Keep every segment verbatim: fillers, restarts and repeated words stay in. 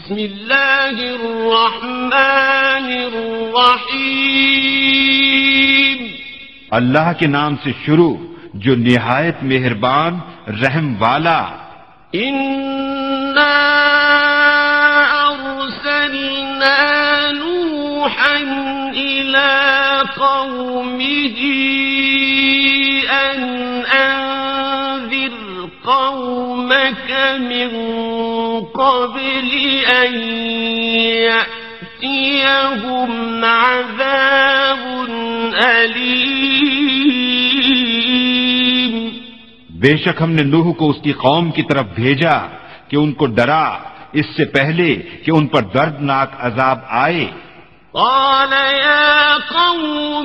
بسم اللہ الرحمن الرحیم اللہ کے نام سے شروع جو نہایت مہربان رحم والا. انا ارسلنا نوحا الى قومه ان انذر قومك من قبل ان يأتيهم عذاب أليم. بے شک ہم نے نوح کو اس کی قوم کی طرف بھیجا کہ ان کو ڈرا اس سے پہلے کہ ان پر دردناک عذاب آئے. قال يا قوم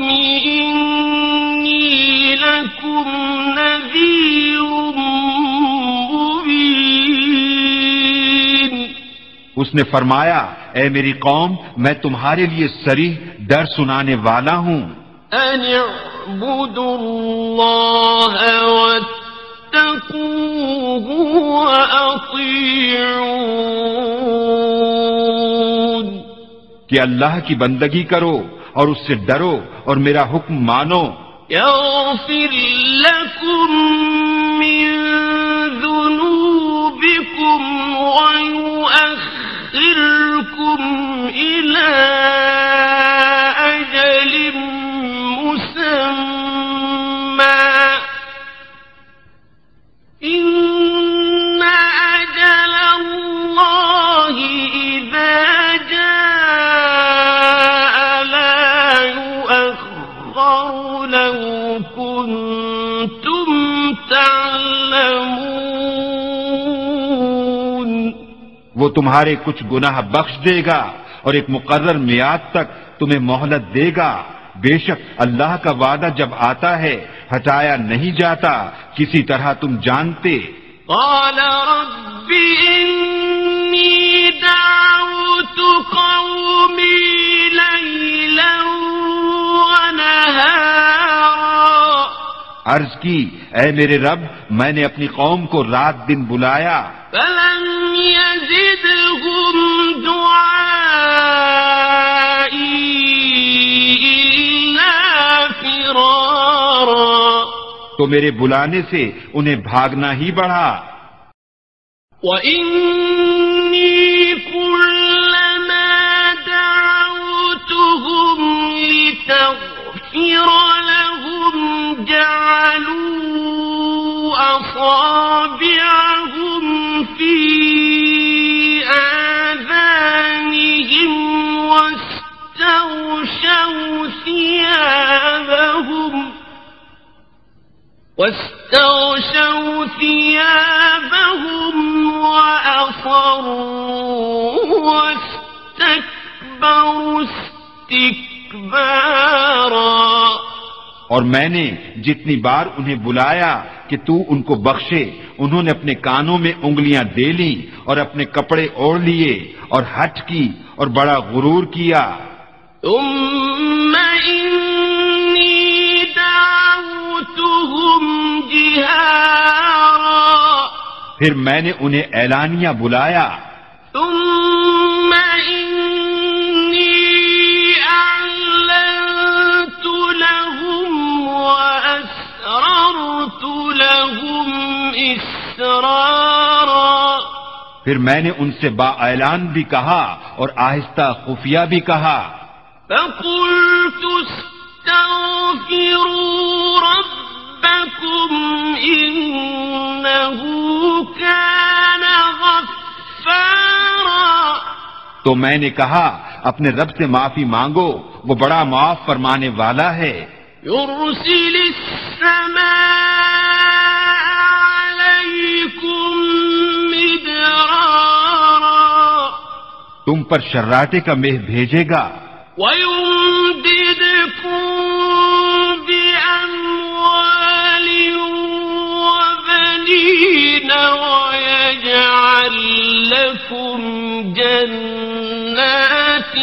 إني لكم نذير مبين. اس نے فرمایا اے میری قوم میں تمہارے لیے صریح ڈر سنانے والا ہوں. ان اعبدوا اللہ واتقوه واطیعون. کہ اللہ کی بندگی کرو اور اس سے ڈرو اور میرا حکم مانو. یغفر لکم من ذنوبکم ویؤخرکم الی اجل مسمی ان اجل اللہ اذا جاء لا يؤخر لو كنتم تعلمون. وہ تمہارے کچھ گناہ بخش دے گا اور ایک مقرر میعاد تک تمہیں مہلت دے گا. بے شک اللہ کا وعدہ جب آتا ہے ہٹایا نہیں جاتا کسی طرح تم جانتے. قال رب انی دعوت قومی لیلا ونہارا. عرض کی اے میرے رب میں نے اپنی قوم کو رات دن بلایا. فلم یزدہم دعائی الا فرارا. تو میرے بلانے سے انہیں بھاگنا ہی بڑھا. وَإِنِّي كُلَّمَا دَعَوْتُهُمْ لِتَغْفِرَ لَهُمْ جَعَلُوا أَصَابِعَهُمْ فِي آذَانِهِمْ وَاسْتَغْشَوْا ثِيَابَهُمْ واستغشوا ثيابهم وأصروا واستكبروا استكبارا. اور میں نے جتنی بار انہیں بلایا کہ تو ان کو بخشے انہوں نے اپنے کانوں میں انگلیاں دے لیں اور اپنے کپڑے اوڑھ لیے اور ہٹ کی اور بڑا غرور کیا. ثم إني دعوتهم جهارا. پھر میں نے انہیں اعلانیہ بلایا. ثم إني أعلنت لهم وأسررت لهم إسرارا. پھر میں نے ان سے با اعلان بھی کہا اور آہستہ خفیہ بھی کہا. فقلت استغفروا ربكم إنه كان غفارا. تو میں نے کہا اپنے رب سے معافی مانگو وہ بڑا معاف فرمانے والا ہے. يرسل السماء عليكم مدرارا. تم پر شراٹے کا مہ بھیجے گا. وَيُمْدِدْكُمْ بِأَمْوَالٍ وَبَنِينَ وَيَجْعَلْ لَكُمْ جَنَّاتٍ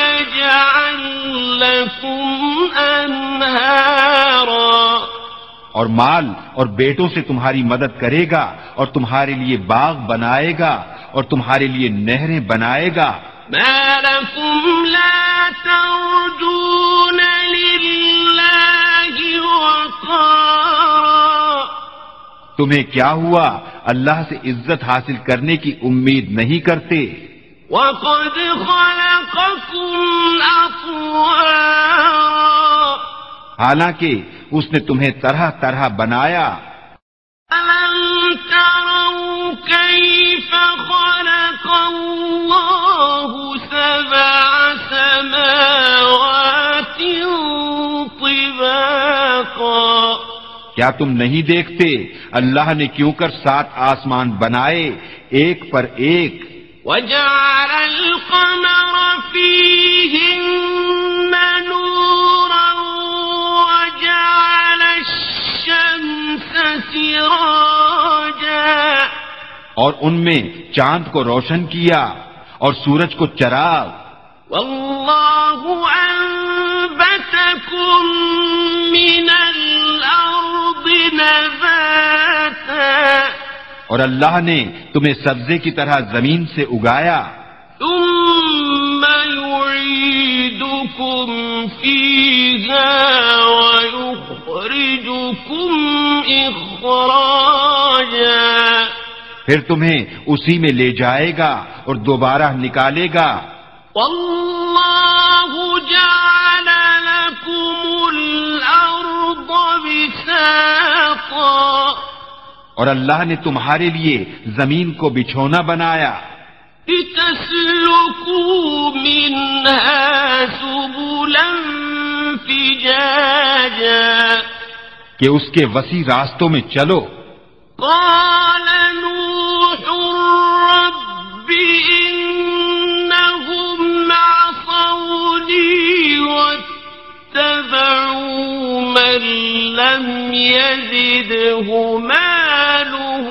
وَيَجْعَلْ لَكُمْ أَنْهَارًا. اور مال اور بیٹوں سے تمہاری مدد کرے گا اور تمہارے لیے باغ بنائے گا اور تمہارے لیے نہریں بنائے گا. ما لكم لا ترجون لله وقارا. تمہیں کیا ہوا اللہ سے عزت حاصل کرنے کی امید نہیں کرتے؟ وقد خلقكم أطوارا. حالانکہ اس نے تمہیں طرح طرح بنایا. ألم تروا كيف خلق الله سبع سماوات طباقا. کیا تم نہیں دیکھتے اللہ نے کیوں کر سات آسمان بنائے ایک پر ایک؟ وجعل القمر فيهن نورا وجعل الشمس سراجا. اور ان میں چاند کو روشن کیا اور سورج کو چراغ. والله أنبتكم من الأرض نباتا. اور اللہ نے تمہیں سبزے کی طرح زمین سے اگایا. ثم يعيدكم فيها ويخرجكم إخراجا. پھر تمہیں اسی میں لے جائے گا اور دوبارہ نکالے گا. والله جعل لكم الأرض بساطا. اور اللہ نے تمہارے لیے زمین کو بچھونا بنایا. لتسلكوا منها سبلا فجاجا. کہ اس کے وسیع راستوں میں چلو. قال نوح رب إنهم عصوني واتبعوا من لم يزده ماله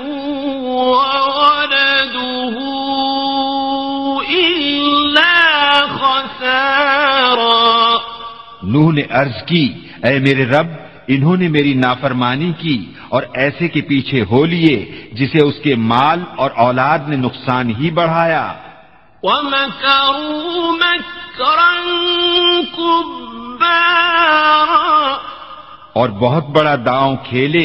وولده إلا خسارا. نوح نے عرض کی اے میرے رب انہوں نے میری نافرمانی کی اور ایسے کے پیچھے ہو لیے جسے اس کے مال اور اولاد نے نقصان ہی بڑھایا. وَمَكَرُوا مَكْرًا كُبَّارًا. اور بہت بڑا داؤں کھیلے.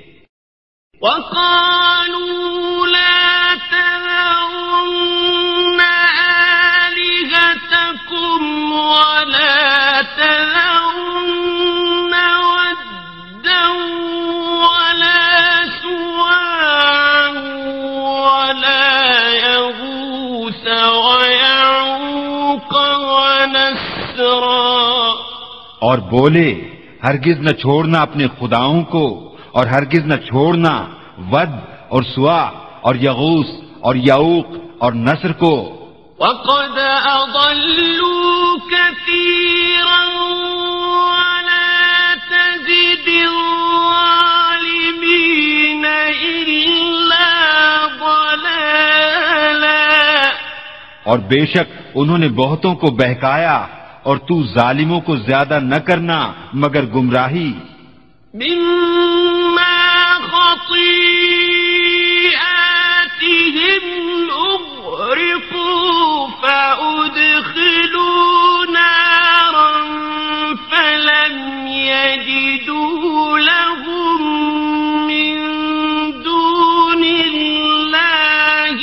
وَقَالُوا لَا تَذَرُنَّ آلِهَتَكُمْ وَلَا تَذَرُنَّ وَدًّا وَلَا سُوَاعًا وَلَا يَغُوثَ وَيَعُوقَ وَنَسْرًا. اور بولے ہرگز نہ چھوڑنا اپنے خداؤں کو اور ہرگز نہ چھوڑنا ود اور سوا اور یغوث اور یعوق اور نصر کو. وَقَدْ أَضَلُّوا كَثِيرًا وَلَا تَزِدِ الظَّالِمِينَ إِلَّا ضَلَالًا. اور بے شک انہوں نے بہتوں کو بہکایا اور تو ظالموں کو زیادہ نہ کرنا مگر گمراہی. مما خطيئاتهم أغرقوا فأدخلوا نارا فلم يجدوا لهم من دون الله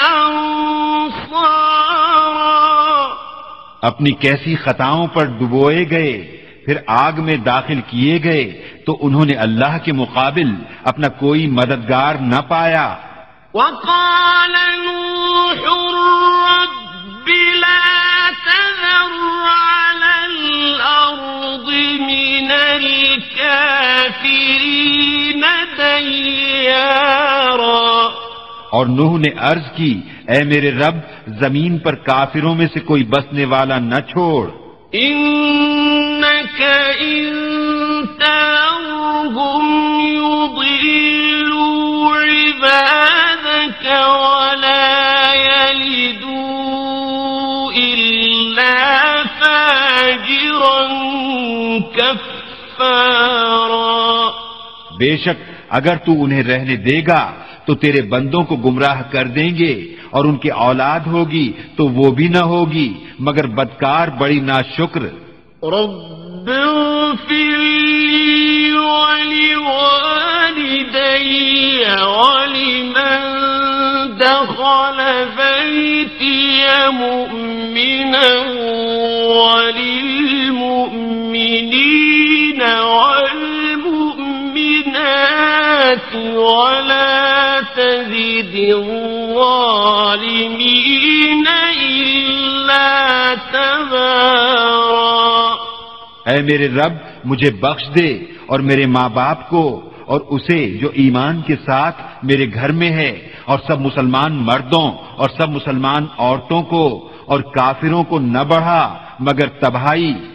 أنصارا. اپنی کیسی خطاؤں پر ڈبوئے گئے پھر آگ میں داخل کیے گئے تو انہوں نے اللہ کے مقابل اپنا کوئی مددگار نہ پایا. وقال نوح رب لا تذر على الأرض من الكافرين ديارا. اور نوح نے عرض کی اے میرے رب زمین پر کافروں میں سے کوئی بسنے والا نہ چھوڑ. إنك إن تذرهم يضلوا عبادك ولا يلدوا إلا فاجرا كفارا. بے شک اگر تو انہیں رہنے دے گا تو تیرے بندوں کو گمراہ کر دیں گے اور ان کی اولاد ہوگی تو وہ بھی نہ ہوگی مگر بدکار بڑی ناشکر. رب اغفر لي ولوالدي ولمن دخل بيتي مؤمنا وللمؤمنين والمؤمنات ولا تزد الظالمين إلا تبارا. اے میرے رب مجھے بخش دے اور میرے ماں باپ کو اور اسے جو ایمان کے ساتھ میرے گھر میں ہے اور سب مسلمان مردوں اور سب مسلمان عورتوں کو اور کافروں کو نہ بڑھا مگر تباہی.